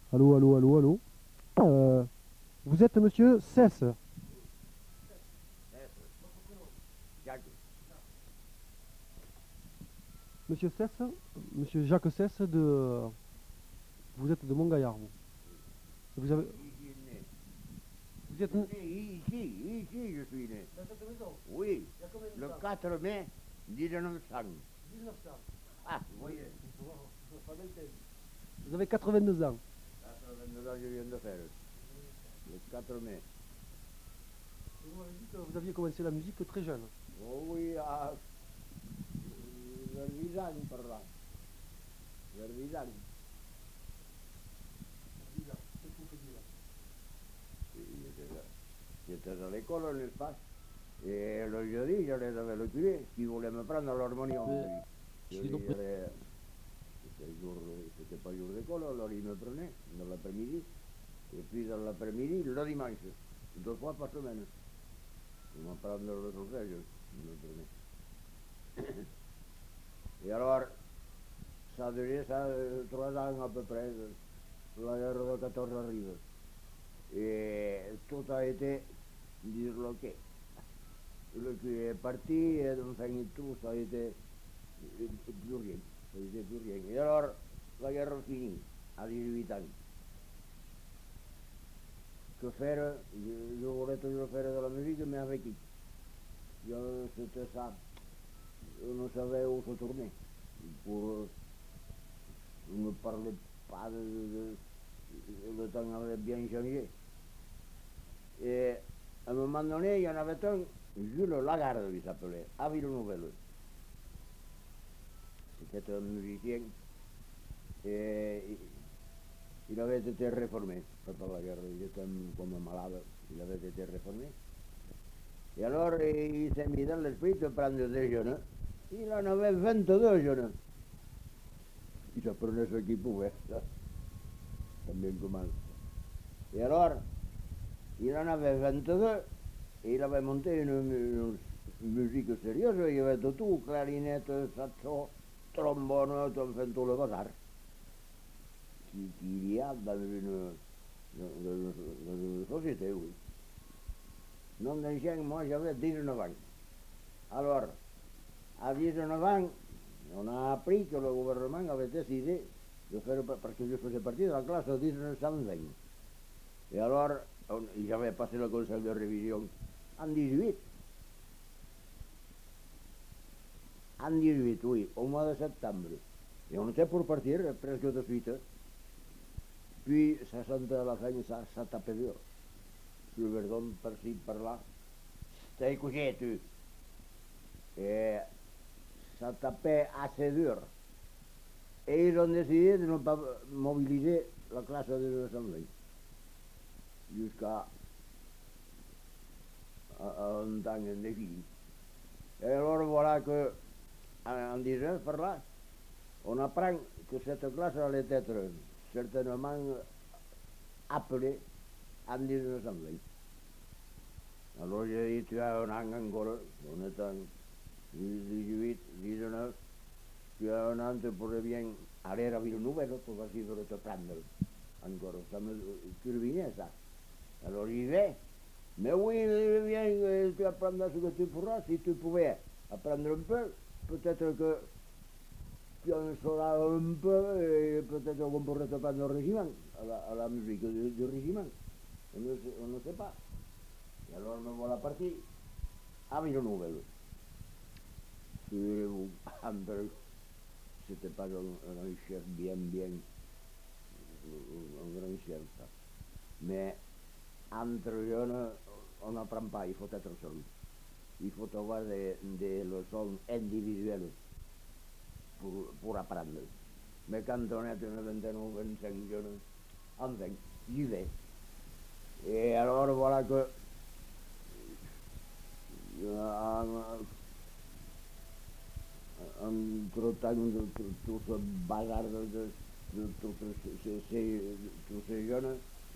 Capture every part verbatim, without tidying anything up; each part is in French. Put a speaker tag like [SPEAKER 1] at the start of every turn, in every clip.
[SPEAKER 1] Allô, allô, allô, allô. Euh, vous êtes monsieur Cesse.
[SPEAKER 2] Jacques.
[SPEAKER 1] Monsieur Cesse, monsieur Jacques Cesse de. Vous êtes de Montgaillard, vous. Vous avez.
[SPEAKER 2] Ici né.
[SPEAKER 1] Vous êtes.
[SPEAKER 2] Je suis né ici, ici je suis né.
[SPEAKER 1] Dans cette maison.
[SPEAKER 2] Oui,
[SPEAKER 1] Il y a combien de
[SPEAKER 2] le
[SPEAKER 1] temps
[SPEAKER 2] quatre mai mille neuf cents.
[SPEAKER 1] mille neuf cents.
[SPEAKER 2] Ah, vous voyez,
[SPEAKER 1] Vous avez quatre-vingt-deux ans.
[SPEAKER 2] quatre-vingt-deux ans je viens de faire. Le quatre mai.
[SPEAKER 1] Et vous m'avez dit que vous aviez commencé la musique très jeune.
[SPEAKER 2] Oh oui, à vers dix ans par là. Vers dix ans.
[SPEAKER 1] dix ans. Qu'est-ce que vous faisiez là
[SPEAKER 2] Et J'étais là. J'étais à l'école, n'est-ce pas? Et le jeudi, j'allais avec le curé qui voulait me prendre l'harmonium.
[SPEAKER 1] Mais-
[SPEAKER 2] Je
[SPEAKER 1] Chez
[SPEAKER 2] lui
[SPEAKER 1] nous-
[SPEAKER 2] allais- C'était jour, c'était pas jour d'école, alors il me prenait dans l'après-midi. Et puis dans l'après-midi, le dimanche, deux fois par semaine. Il me prendre le solfège, il me prenait. Et alors, ça a duré ça, euh, trois ans à peu près, euh, la guerre de quatorze arrive. Et tout a été disloqué. Le curé est parti, et enfin tout, ça a été euh, plus rien. Ça a été plus rien. Et alors, la guerre finie, à dix-huit ans. Que faire? Je, je voulais toujours faire de la musique, mais avec qui? Je- C'était ça. Je ne savais où se tourner. Pour, euh, je ne parlais pas de, de- de- le temps avait bien changé. Et à un moment donné, il y en avait un, Jules Lagarde, il s'appelait, à Ville-Nouvelle. C'était un musicien. Et il il avait été réformé pendant la guerre. Il était un- comme un malade. Il avait été réformé. Et alors, il s'est mis dans l'esprit de prendre des jeunes. Il en avait vingt-deux jeunes. Il se prenait ce qu'il pouvait, ça, tant bien que mal. Et alors, il en avait vingt-deux, et il avait monté une, une- une musique sérieuse. Il y avait de tout, clarinette, saxo, trombone, tout, enfin, tout le bazar. Qui- Qu'il y a dans une, dans une- dans une société, oui. Non d'ancien, moi j'avais dix-neuf ans. Alors, à dix-neuf ans, on a appris que le gouvernement avait décidé de faire, parce que je faisais partie de la classe de mille neuf cent vingt. Et alors, on, j'avais passé le conseil de révision en dix-huit. En dix-huit, oui, au mois de septembre. Et on était pour partir presque de suite. Puis, ça sentait à la fin, ça, ça tapait dur. Le verdon par-ci, par-là. T'es couché, tu. Et ça tapait assez dur. Et ils ont décidé de ne pas mobiliser la classe de mille neuf cent vingt jusqu'à un temps indéfini. Et alors voilà que, en dix-neuf par là, on apprend que cette classe allait être certainement appelée en mille neuf cent vingt. Alors j'ai dit, tu as un an encore, on est en dix-huit, dix-neuf, tu as un an, tu pourrais bien aller à Ville-Nouvelle pour essayer de te prendre encore. Ça me turbinait ça. Alors j'y vais. Mais oui, bien, tu apprendras ce que tu pourras. Si tu pouvais apprendre un peu, peut-être que tu en sauras un peu et peut-être qu'on pourrait te prendre au régiment, à la, à la musique du, du régiment. On ne, sait, on ne sait pas. Et alors me voilà parti à Ville-Nouvelle. Figurez-vous, c'était pas un, un chef bien, bien, un grand chef. Ça. Mais entre jeunes, on n'apprend pas, il faut être seul. Il faut avoir des, des leçons individuelles pour, pour apprendre. Mais quand on est une vingtaine ou vingt-cinq jeunes, enfin, j'y vais. Et alors voilà que entre-temps, tout ce bazar de, de, de, de tous ces, ces, tous ces jeunes,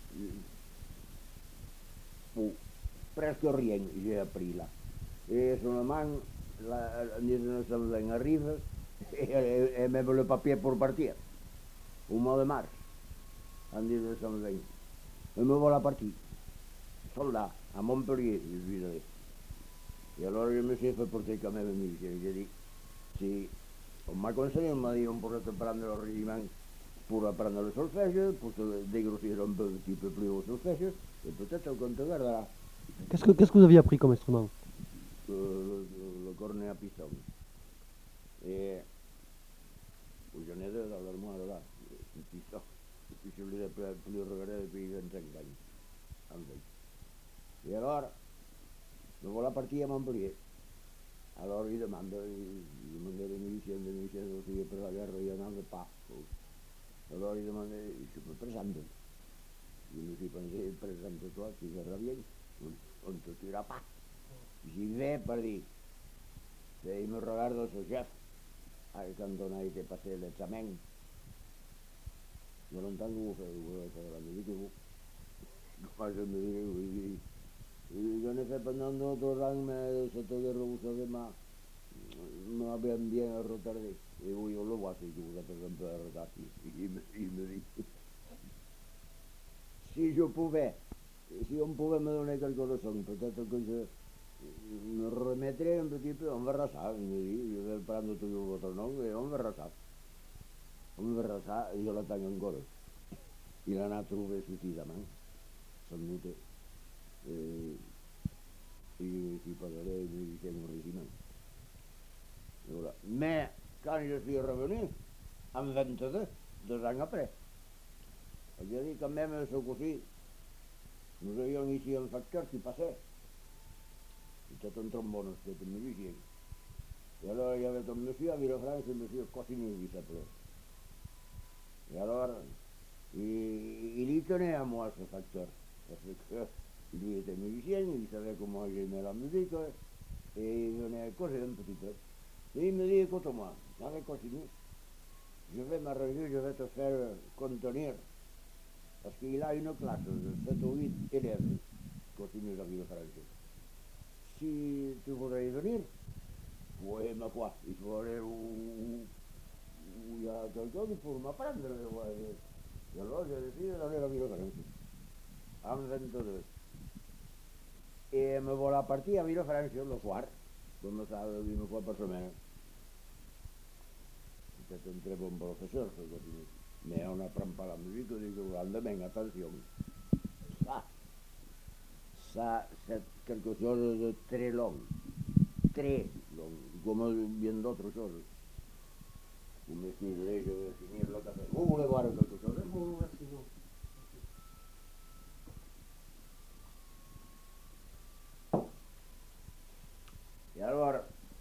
[SPEAKER 2] ou presque rien j'ai appris là. Et seulement, la, mille neuf cent vingt arrive, et, et, et même le papier pour partir, au mois de mars. en mille cent vingt. Et me voilà parti, soldat, à Montpellier, je suis allé. Et alors je me suis fait porter quand même musicien. J'ai dit, si on m'a conseillé, on m'a dit, on pourrait te prendre le régiment pour apprendre le solfège, pour te dégrossir un peu, un petit peu plus au solfège, et peut-être qu'on te gardera.
[SPEAKER 1] Qu'est-ce que, qu'est-ce que vous aviez appris comme instrument?
[SPEAKER 2] Le, le, le cornet à piston. Et j'en ai deux dans l'armoire là, le piston. Et puis je l'ai plus, plus regardé depuis vingt-cinq ans. En fait. Et alors, me voilà parti à Montpellier. Alors il demande, il demandait des musiciens, des musiciens aussi après la guerre, il n'y en avait pas. Alors il demandait, je me présente. Je me suis pensé, présente-toi, tu verras bien, on ne te tuera pas. J'y vais, pardi. Et il me regarde ce chef, quand on a été passé l'examen. De longtemps que vous faites, vous faites la musique, vous. Moi, je me dirais, oui, j'en ai fait pendant d'autres ans, mais cette guerre, vous savez, m'a bien, bien retardé. Et oui, on le voit, c'est que vous êtes un peu en retard. Il me, il me dit, si je pouvais, si on pouvait me donner quelques leçons, peut-être que je me remettrai un petit peu, on verra ça, il me dit, je vais prendre toujours votre nom et on verra ça. On verra ça, je l'attends encore. Il en a trouvé suffisamment, sans doute. Et, et je suis pas allé musicien au régiment. Voilà. Mais quand je suis revenu, en vingt-deux, deux ans après, j'ai dit quand même ce coup-ci, nous avions ici un facteur qui passait. C'était un trombone, c'était un musicien. Et alors il y avait un monsieur à Villefranche, un monsieur Cossini, il s'appelait. Et alors, il, il y tenait à moi ce facteur, parce que lui était musicien, il savait comment j'aimais la musique, et il venait causer un petit peu. Et il me dit, écoute-moi, avec Cossini, je vais m'arranger, je vais te faire contenir, parce qu'il a une classe de sept ou huit élèves, Cossini à Villefranche. Si tu voudrais y venir, oui, ma foi, il faut aller où, où il y a quelqu'un pour m'apprendre. Et alors j'ai décidé d'aller à Villefranche, en vingt-deux. Et me voilà parti à Villefranche le soir, comme ça, une fois par semaine. C'était un très bon professeur, ce Cossini. Mais on n'apprend pas la musique, on dit le lendemain, attention. Ça, ça, c'est quelque chose de très long, très long, comme bien d'autres choses. Vous m'excuserez, je vais finir le café. Vous voulez boire quelque chose?
[SPEAKER 1] Non, merci, non.
[SPEAKER 2] Et alors,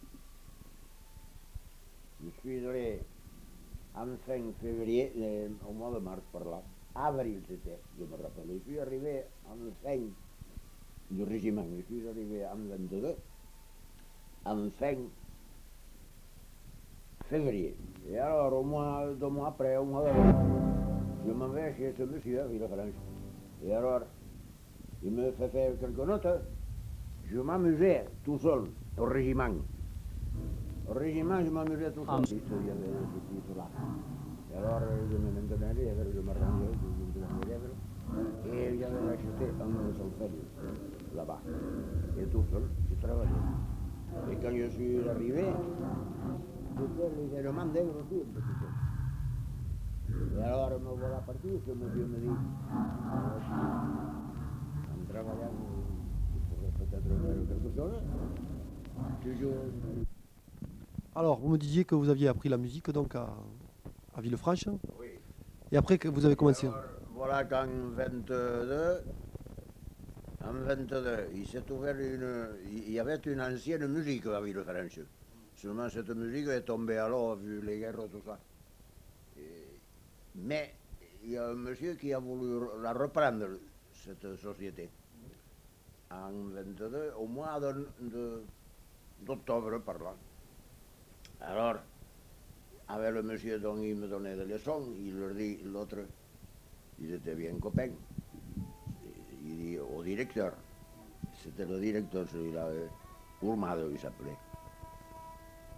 [SPEAKER 2] je suis allé en fin février, euh, au mois de mars par là, avril c'était, je me rappelle. Je suis arrivé en fin du régiment, je suis arrivé en vingt-deux, en fin février. Et alors, au mois, deux mois après, au mois de mars, je m'en vais chez ce monsieur à Villefranche. Et alors, il me fait faire quelques notes. Je m'amusais tout seul au régiment. Au régiment, je m'amusais tout seul. Il y avait ce titre-là. Et alors, je me maintenais les lèvres, je m'arrangeais, je me maintenais les lèvres. Et j'avais acheté un solfège là-bas. Et tout seul, je travaillais. Et quand je suis arrivé, c'était légèrement dégrossi un petit peu. Et alors, me voilà parti, ce monsieur me dit, en travaillant, je pourrais peut-être faire quelque chose. Toujours.
[SPEAKER 1] Alors, vous me disiez que vous aviez appris la musique donc à, à Villefranche,
[SPEAKER 2] Oui.
[SPEAKER 1] et après que vous avez commencé.
[SPEAKER 2] Alors, voilà qu'en vingt-deux, en vingt-deux, il s'est ouvert une. Il y avait une ancienne musique à Villefranche. Seulement cette musique est tombée à l'eau vu les guerres, tout ça. Et, mais il y a un monsieur qui a voulu la reprendre, cette société. En vingt-deux, au mois de, de, d'octobre, par là. Alors, avec le monsieur dont il me donnait des leçons, il leur dit, l'autre, ils étaient bien copains. Il dit au directeur, c'était le directeur, celui-là, Urmado, il s'appelait.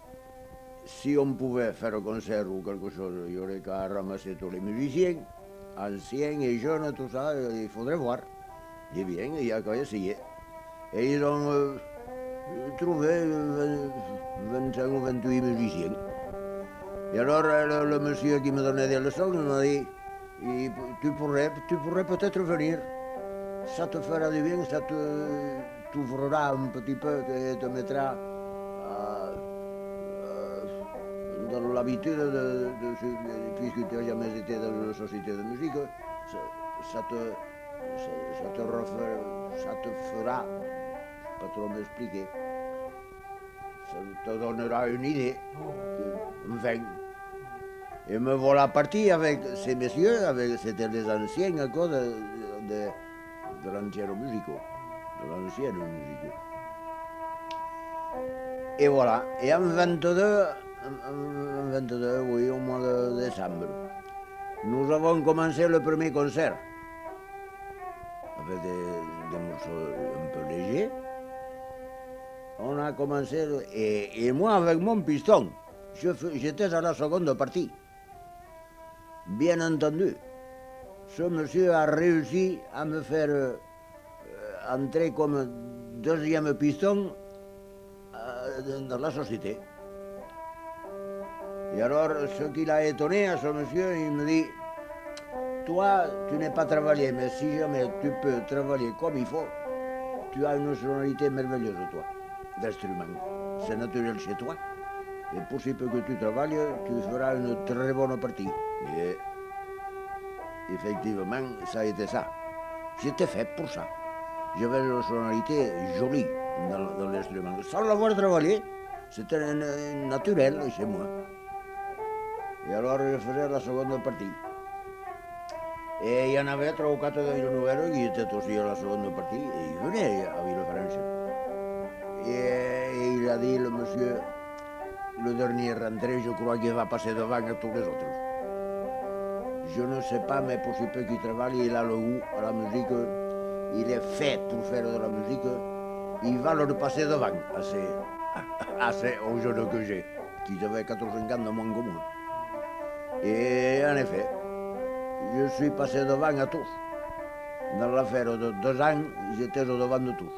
[SPEAKER 2] Si on pouvait faire un concert ou quelque chose, il y aurait qu'à ramasser tous les musiciens anciens et jeunes, tout ça, il faudrait voir. Eh bien, il y a qu'à essayer. Et ils ont euh, trouvé vingt-cinq ou vingt-huit musiciens. Et alors, le, le monsieur qui me donnait des leçons m'a dit, et tu pourrais, tu pourrais peut-être venir. Ça te fera du bien, ça te t'ouvrira un petit peu et te mettra euh, euh, dans l'habitude de, de, de, puisque tu n'as jamais été dans une société de musique, ça, ça te, ça, ça te refera, ça te fera, pas trop m'expliquer, ça te donnera une idée. Enfin, et me voilà parti avec ces messieurs, avec, c'était des anciens encore de, de, de l'ancienne musique, de l'ancienne musique. Et voilà, et en vingt-deux, en vingt-deux, oui, au mois de décembre, nous avons commencé le premier concert, avec des, des morceaux un peu légers. On a commencé, et, et moi avec mon piston, je, j'étais à la seconde partie. Bien entendu, ce monsieur a réussi à me faire euh, entrer comme deuxième piston euh, dans la société. Et alors, ce qui l'a étonné à ce monsieur, il me dit, toi, tu n'es pas travaillé, mais si jamais tu peux travailler comme il faut, tu as une sonorité merveilleuse, toi, d'instrument. C'est naturel chez toi. Et pour si peu que tu travailles, tu feras une très bonne partie. Et effectivement, ça a été ça. J'étais fait pour ça. J'avais une sonorité jolie dans, dans l'instrument. Sans l'avoir travaillé, c'était naturel chez moi. Et alors, je faisais la seconde partie. Et il y en avait trois ou quatre de Villeneuve qui étaient aussi à la seconde partie, et ils venaient à Villefranche. Et, et il a dit, le monsieur, le dernier rentré, je crois qu'il va passer devant à tous les autres. Je ne sais pas, mais pour si peu qu'il travaille, il a le goût à la musique, il est fait pour faire de la musique, il va leur passer devant à ces, à ces aux jeunes que j'ai, qui avaient quatre ou cinq ans de moins que moi. Et en effet, je suis passé devant à tous. Dans l'affaire de deux ans, j'étais au devant de tous.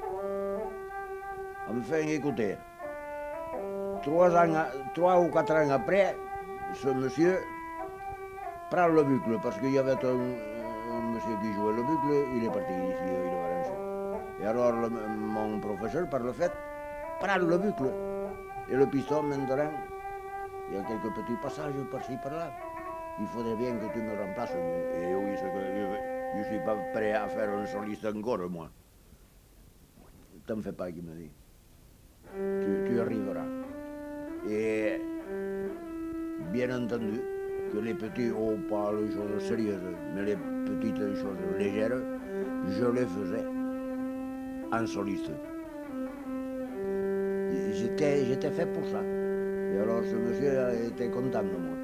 [SPEAKER 2] Enfin, écoutez, trois, ans, trois ou quatre ans après, ce monsieur prend le bucle, parce qu'il y avait un, un monsieur qui jouait le bucle, il est parti ici, il est branché. Et alors, le, mon professeur, par le fait, prend le bucle. Et le piston, maintenant, il y a quelques petits passages par-ci, par-là. Il faudrait bien que tu me remplaces. Et oui, c'est que je ne suis pas prêt à faire un soliste encore, moi. T'en fais pas, qu'il me dit. Tu, tu arriveras. Et bien entendu, que les petits, oh, pas les choses sérieuses, mais les petites choses légères, je les faisais en soliste. J'étais, j'étais fait pour ça. Et alors ce monsieur était content de moi.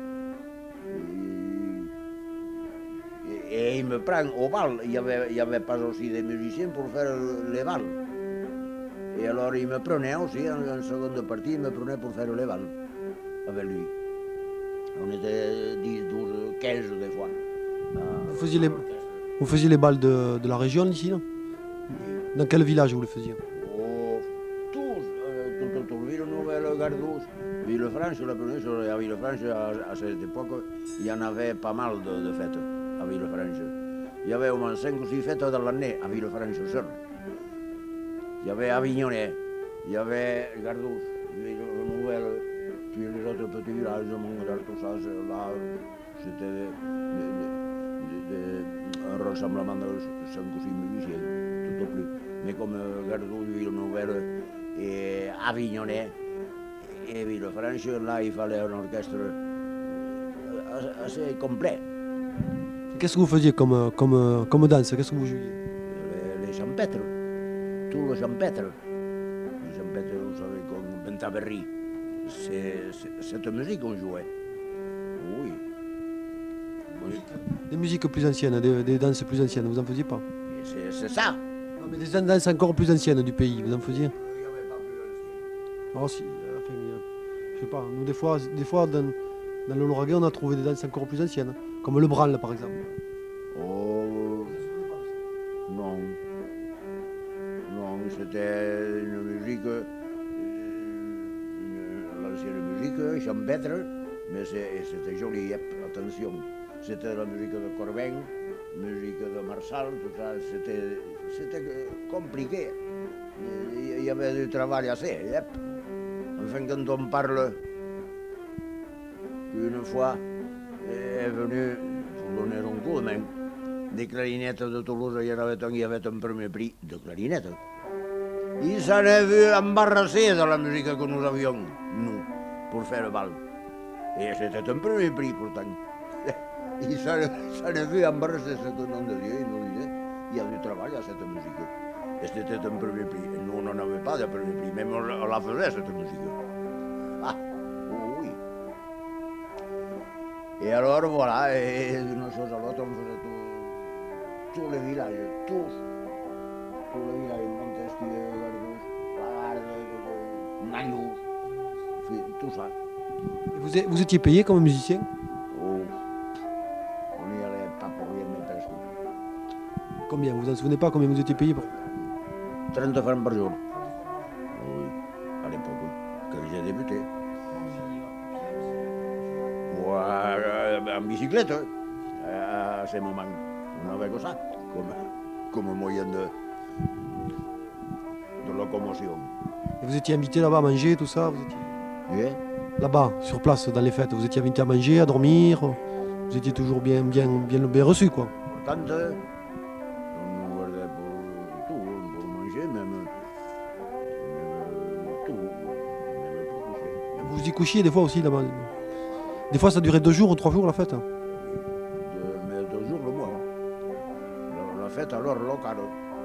[SPEAKER 2] Et, et il me prend au bal. Il n'y avait, il y avait pas aussi des musiciens pour faire les bals. Et alors il me prenait aussi, en, en seconde partie, il me prenait pour faire les bals avec lui. On était dix, douze, quinze des fois.
[SPEAKER 1] Vous faisiez les, vous faisiez les bals de, de la région ici, non? Dans quel village vous le faisiez?
[SPEAKER 2] Oh, tous, euh, tout autour de Villeneuve, Gardous, Villefranche, la première, à Villefranche, à, à cette époque, il y en avait pas mal de, de fêtes à Villefranche. Il y avait au moins cinq ou six fêtes dans l'année à Villefranche seul. Il y avait Avignonnet, il y avait Gardous, Villeneuve, puis les autres petits villages, Montréal, tout ça, là, c'était un rassemblement de cinq ou six musiciens, tout au plus. Mais comme Gardous, Villeneuve et Avignonnet et Villefranche, là, il fallait un orchestre assez complet.
[SPEAKER 1] Qu'est-ce que vous faisiez comme, comme, comme danse? Qu'est-ce que vous jouiez?
[SPEAKER 2] Les, les champêtres, tout le champêtre. Les champêtres, vous savez, comme Bentaberry. C'est, c'est cette musique qu'on jouait. Oui. oui.
[SPEAKER 1] Des musiques plus anciennes, des, des danses plus anciennes, vous en faisiez pas?
[SPEAKER 2] C'est, c'est ça.
[SPEAKER 1] Non, mais des danses encore plus anciennes du pays, vous en faisiez?
[SPEAKER 2] Il n'y avait pas plus ancien.
[SPEAKER 1] Alors si, enfin, je sais pas, nous des fois, des fois dans, dans le Lauragais, on a trouvé des danses encore plus anciennes, Comme le branle par exemple.
[SPEAKER 2] Oh, non. Non, c'était une musique, euh, une- l'ancienne musique, champêtre, mais c'est- c'était joli, yep, attention. C'était la musique de Corbin, musique de Marçal, tout ça, c'était c'était compliqué. Il y avait du travail assez, yep. Enfin, quand on parle qu'une fois est venu, pour donner un coup de main, des clarinettes de Toulouse, il y en avait un, il y avait un premier prix de clarinette. Il s'en est vu embarrassé de la musique que nous avions, nous, pour faire le bal. Et c'était un premier prix pourtant. Il s'en est vu embarrassé, ce que nom de Dieu, il nous disait, il y a du travail à cette musique. Et c'était un premier prix. Et nous, on n'en avait pas de premier prix, même on la faisait, cette musique. Ah, oh oui. Et alors, voilà, et d'une chose à l'autre, on faisait tout, tous les villages, tous. Tous les villages, Montesquieu, Verdus, Lagarde, Nagnous, tout ça.
[SPEAKER 1] Et vous, êtes- vous étiez payé comme musicien?
[SPEAKER 2] Oh, on n'y allait pas pour rien, mais presque.
[SPEAKER 1] Combien? Vous vous en souvenez pas combien vous étiez payé pour...
[SPEAKER 2] trente francs par jour. Oui, à l'époque, oui, quand j'ai débuté. Ouais, en bicyclette, à ces moments. On n'avait que ça, comme, comme moyen de, de locomotion.
[SPEAKER 1] Et vous étiez invité là-bas à manger, tout ça? Vous étiez...
[SPEAKER 2] Oui.
[SPEAKER 1] Là-bas, sur place, dans les fêtes, vous étiez invité à manger, à dormir? Vous étiez toujours bien, bien, bien, bien reçu, quoi?
[SPEAKER 2] Pourtant, on nous gardait pour tout, pour manger, même, même tout, même pour coucher.
[SPEAKER 1] Vous y couchiez des fois aussi là-bas? Des fois, ça durait deux jours ou trois jours la fête?
[SPEAKER 2] De, mais deux jours le mois. La, la fête alors locale.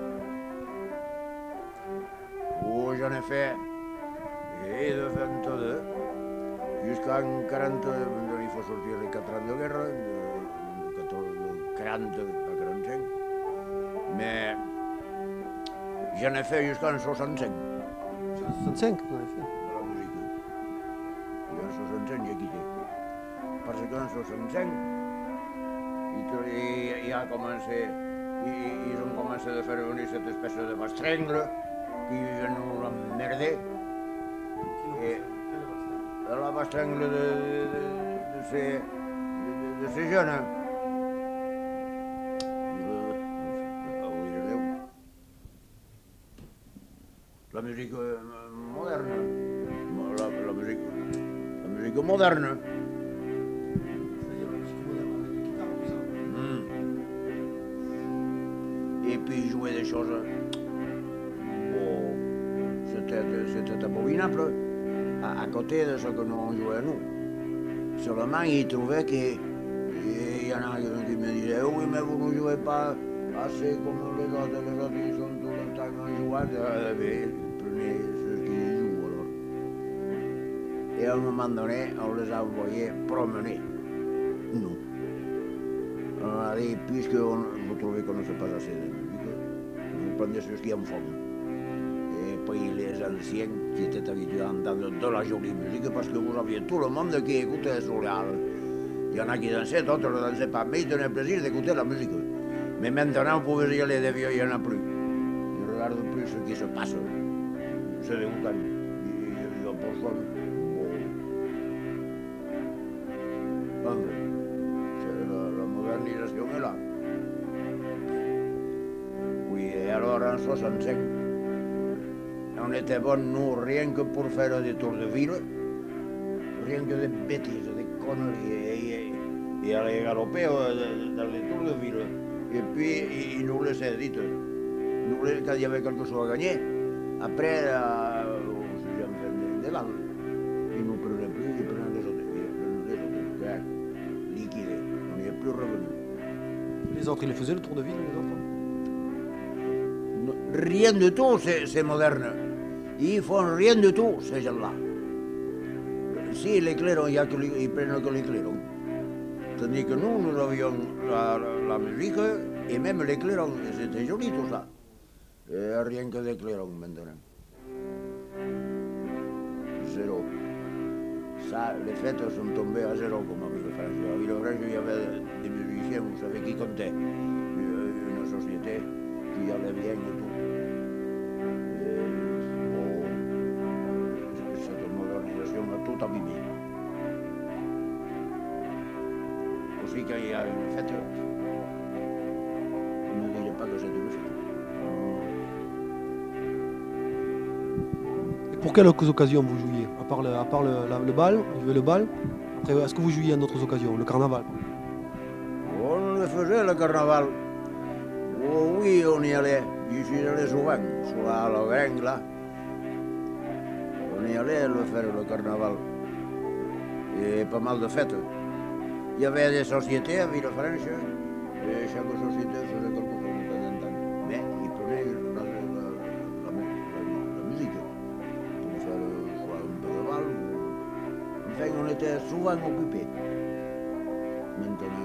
[SPEAKER 2] Oh, j'en ai fait et de vingt-deux jusqu'en quarante, il faut sortir les quatre ans de guerre, de, de quarante à quarante-cinq. Mais j'en ai fait jusqu'en soixante-cinq.
[SPEAKER 1] soixante-cinq, vous avez fait.
[SPEAKER 2] De la musique. Et en soixante-cinq, j'ai quitté. Parce qu'en soixante-cinq, il, il a commencé, ils, ils ont commencé à faire venir cette espèce de bastringle qui vient nous emmerder. Et la bastringle de, de, de, de, ces, de, de ces jeunes. La musique moderne. La, la musique, la musique moderne. Et puis jouer des choses. Bon, c'était, c'était abominable à, à côté de ce que nous on jouait nous. Seulement, ils trouvaient qu'il y en a qui me disaient oui, mais vous ne jouez pas assez comme les autres. Les autres, ils sont tout le temps en jouant. Mais prenez ce qu'ils jouent alors. Et à un moment donné, on les a envoyés promener. Nous. On a dit, puisque on, vous trouvez qu'on ne fait pas assez de musique, vous prenez ceux qui en font. Et puis les anciens qui étaient habitués à entendre de la jolie musique, parce que vous aviez tout le monde qui écoutait sur les halles. Il y en a qui dansaient, d'autres ne dansaient pas, mais ils tenaient plaisir d'écouter la musique. Mais maintenant, vous pouvez y aller des vieux, il n'y en a plus. Ils ne regardent plus ce qui se passe. C'est dégoûtant. Ils ont pour soi. Bon. La modernisation est là. Oui, et alors en soixante-cinq, on était bons, nous, rien que pour faire des tours de ville, rien que des bêtises, des conneries, et, et, et aller galoper dans les tours de ville. Et puis, ils nous laissaient, dites, nous, quand il y avait quelque chose à gagner, après, euh, au sixième fait de l'an, ils ne nous prenaient plus, ils prenaient les autres, ils prenaient les autres, liquidés, on n'y est plus revenu.
[SPEAKER 1] Les autres, ils les faisaient le tour de ville, les autres?
[SPEAKER 2] Rien du tout, c'est moderne. Ils font rien du tout, ces gens-là. Si, les clairons, il y a que ils prennent que les clairons. Tandis que nous, nous avions la, la, la musique et même les clairons. C'était joli tout ça. Et rien que des clairons maintenant. Zéro. Ça, les fêtes sont tombées à zéro, comme on dit. Vilafranca. A Vilafranca hi havia des musiciens, vous savez qui comptait. Une société qui allait bien et tout. Et, bon, cette modernisation a tout abîmé. Aussi, quand il y a une fête, on ne dirait pas que c'est une fête.
[SPEAKER 1] Et pour quelles occasions vous jouiez? À part le, à part le, la- le bal, vous jouez le bal. Après, est-ce que vous jouiez à d'autres occasions? Le carnaval?
[SPEAKER 2] On le faisait le carnaval. Oh, oui, on y allait. J'y suis allé souvent, sur la Logrenc, là. On y allait le faire le carnaval. Et pas mal de fêtes. Il y avait des sociétés à Villafranche, et chaque société faisait quelque chose de temps en temps. Mais ils prenaient la, la, la, la, la musique pour faire soit un peu de bal. Ou... Enfin, on était souvent occupés. Maintenant,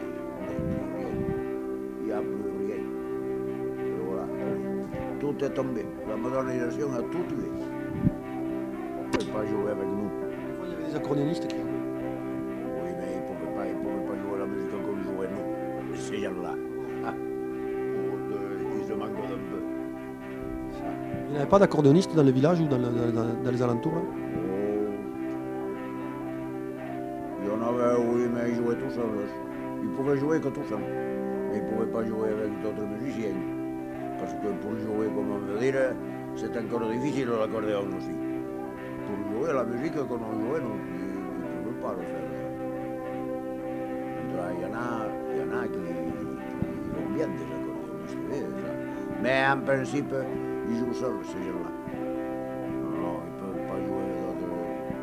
[SPEAKER 2] il n'y a plus rien. Et voilà, tout est tombé. La modernisation a tout tué. On ne peut pas jouer avec nous.
[SPEAKER 1] Des fois, il y avait des accordéonistes qui jouaient.
[SPEAKER 2] Oui, mais ils ne pouvaient pas, ils pouvaient pas jouer la musique comme jouaient nous, ces gens-là. Ah, ils se manquent d'un peu. Ça.
[SPEAKER 1] Il n'y avait pas d'accordéonistes dans le village ou dans, le- dans- dans- dans les alentours là?
[SPEAKER 2] Oh. Il y en avait, oui, mais ils jouaient tout seuls. Ils pouvaient jouer que tout seuls. Mais ils ne pouvaient pas jouer avec d'autres musiciens. Parce que pour jouer, comme on veut dire, c'est encore difficile l'accordéon aussi. Pour jouer la musique qu'on jouait, nous, ils ne pouvaient pas le faire. Il y en a, il y en a qui, qui vont bien des accordéonistes, ça. Mais en principe, ils jouent seuls, ces gens-là. Non, ils ne peuvent pas jouer d'autres.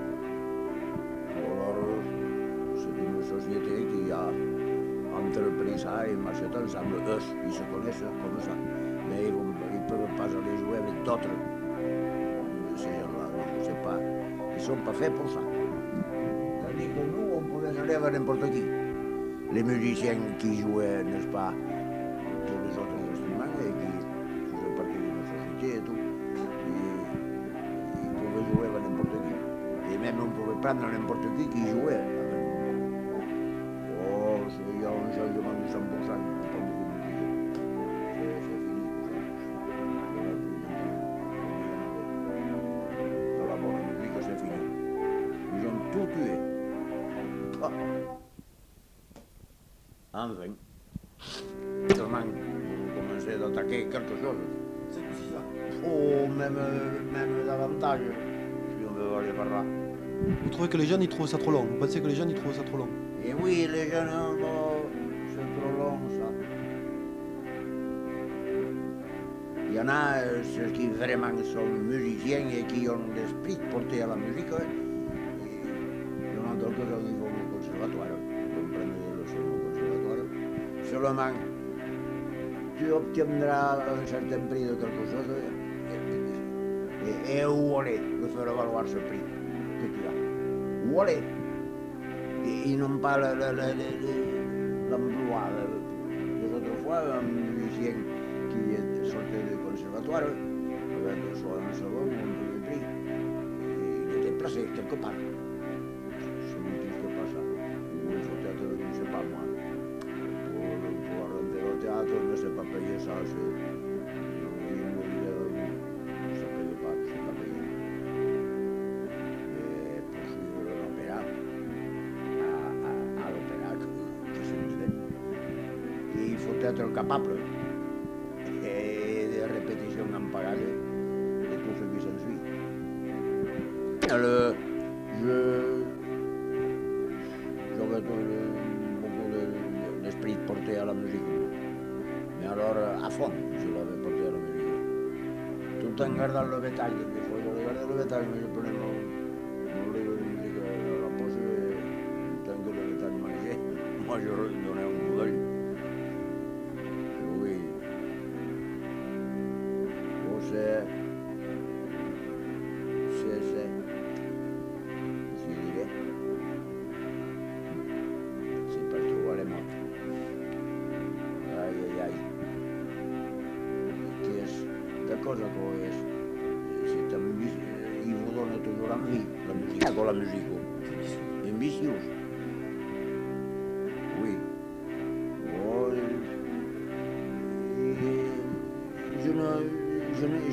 [SPEAKER 2] Alors, c'est une société qui a entrepris ça et marché ensemble. Eux, ils se connaissent comme ça. Mais ils ne peuvent pas aller jouer avec d'autres. Ces gens-là, je ne sais pas. Ils ne sont pas faits pour ça. Tandis que nous, on pouvait aller avec n'importe qui. Les musiciens qui jouaient, n'est-ce pas, pour les autres instruments et qui faisaient partie de nos sociétés et tout, ils, ils pouvaient jouer avec n'importe qui. Et même on pouvait prendre n'importe qui qui jouait avec nous. Oh, il y a un changement de cent pour cent. C'est fini tout ça. Il n'y en a plus maintenant. De la bonne musique, c'est fini. Ils ont tout tué. Ah. Enfin, seulement vous commencez à attaquer quelque chose. Oh, même, même davantage, si on veut aller par là.
[SPEAKER 1] Vous trouvez que les jeunes ils trouvent ça trop long? Vous pensez que les jeunes ils trouvent ça trop long?
[SPEAKER 2] Et oui, les jeunes, oh, c'est trop long ça. Il y en a euh, ceux qui vraiment sont musiciens et qui ont l'esprit porté à la musique. Et il y en a d'autres qui vont au conservatoire, qui vont prendre des leçons au conservatoire. Seulement, tu obtiendras un certain prix de quelque chose et, et, et où aller de faire valoir ce prix que tu as. Où aller? Et ils n'ont pas le, le, le, le, l'emploi. Les autres fois, un musicien qui sortait du conservatoire, avec soit un second ou un premier prix, il était placé quelque part. Ce n'est plus pas ça. Ou il faut être, je ne sais pas moi. Pour rentrer au théâtre, ne s'est pas payé ça. C'est, il me disait, ne se paye pas, c'est pas payé. Et pour suivre l'opéra, à, à, à l'opéra qui se disait, il faut être capable et de répétitions en parallèle de tout ce qui s'ensuit. Alors, je, j'avais beaucoup de, d'esprit porté à la musique. Mais alors, à fond, je l'avais porté à la musique. Tout en gardant le bétail. Des fois, je regardais le bétail, mais je prenais mon, mon livre de musique à la poche et tant que le bétail mangeait, moi je donnais un coup d'œil. Oui. Oh, c'est... C'est... c'est... Je dirais... C'est pas trop les mots. Ai, ai, ai. Che è la cosa che è... C'est un musique, il vous donne toujours envie, la musique, con la musique. C'est vicieux.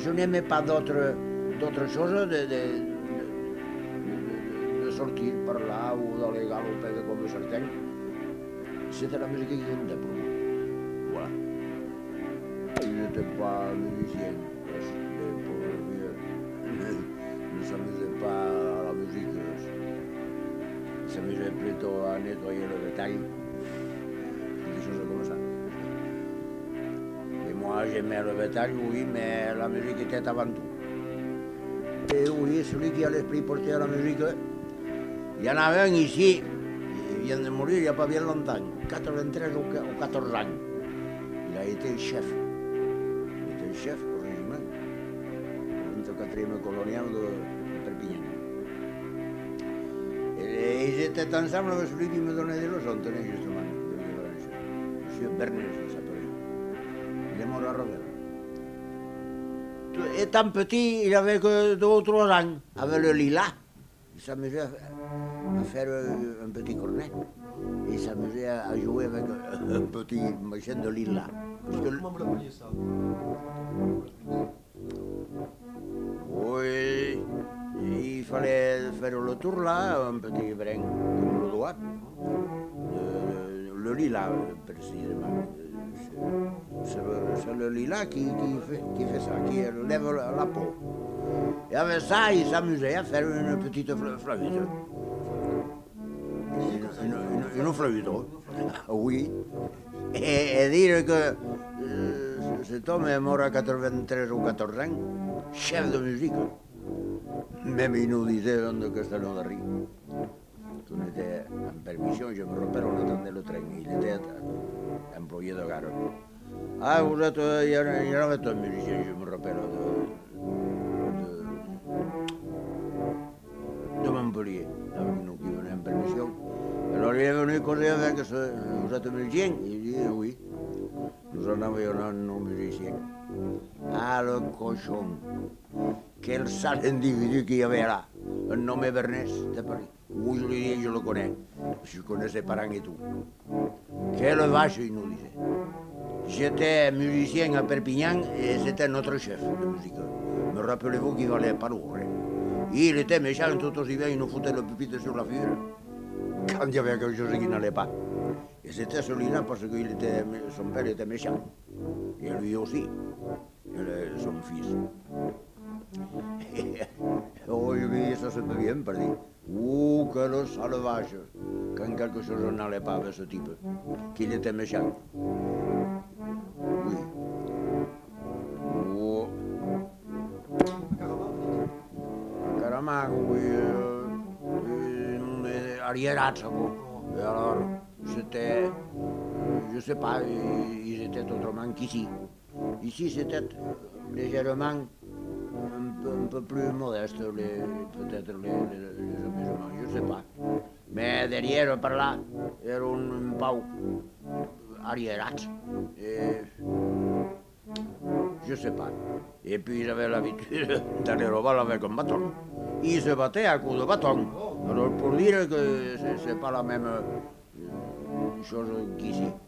[SPEAKER 2] je n'aimais pas d'autre, d'autre chose de, de, de, de, de sortir par là ou d'aller galoper comme certains. C'était la musique qui comptait pour moi. Voilà. Je n'étais pas musicien, parce que pour lui, ne s'amusait pas à la musique. Il s'amusait plutôt à nettoyer le bétail, des choses comme ça. Et moi, j'aimais le bétail, oui, mais la musique était avant tout. Et oui, celui qui a l'esprit porté à la musique, il y en avait un ici, il vient de mourir il n'y a pas bien longtemps, quatre-vingt-treize ou quatorze ans. Il a été chef. Il était chef au régiment, au vingt-quatrième colonial de, de Perpignan. Et ils étaient ensemble avec celui qui me donnait des leçons, tenez justement, Monsieur Bernet, il s'appelait. Il est mort à Rovelle. Étant petit, il avait que deux ou trois ans, avec le lilas. Il s'amusait à, à faire un petit cornet. Il s'amusait à jouer avec un petit machin de lilas. Parce que...
[SPEAKER 1] Comment vous l'appeliez ça?
[SPEAKER 2] Oui, il fallait faire le tour là, un petit brin comme le doigt. Le, le lilas, précisément. C'est le, le lilas qui, qui, fait, qui fait ça, qui lève la, la peau. Et avec ça, il s'amusait à faire une petite flûte. Une, une, une flûte, oui. Et, et dire que euh, cet homme est mort à quatre-vingt-treize ou quatorze ans, chef de musique. Même il nous disait dans le Castello de Riz. On était en permission, je me rappelle, on attendait le train. Il était employé de gare. Ah, vous êtes, il y en avait un musicien, je me rappelle, de, de, de Montpellier, avec nous qui venait en permission. Alors il est venu causer avec ce, vous êtes musicien? Il dit oui. Nous en avions un non musicien. Ah, le cochon. Quel sale individu qu'il y avait là. Un nommé Bernet de Paris. Oui, je lui dis, je le connais. Je connais ses parents et tout. Quelle vache, il nous disait. J'étais musicien à Perpignan et c'était notre chef de musique. Me rappelez-vous qu'il valait pas lourd. Il était méchant tout aussi bien, il nous foutait le pupitre sur la figure. Quand il y avait quelque chose qui n'allait pas. Et c'était celui-là parce que il était, son père était méchant. Et lui aussi, et son fils. Et, oh, je lui dis, ça se peut bien, pardi. Ouh, quelle sauvage, quand quelque chose n'allait pas avec ce type, qu'il était méchant. Oui. Oh. Caramag, oui. Arriérate, quoi. Et alors, c'était, je sais pas, ils étaient autrement qu'ici. Ici, c'était légèrement un peu, un peu plus modeste, les, peut-être les, les, les amusements, je sais pas. Mais derrière, par là, il y a un, un pau arriérate. Et je sais pas. Et puis j'avais l'habitude d'aller au bal avec un bâton. Il se battait à coups de bâton. Alors pour dire que c'est pas la même chose qu'ici.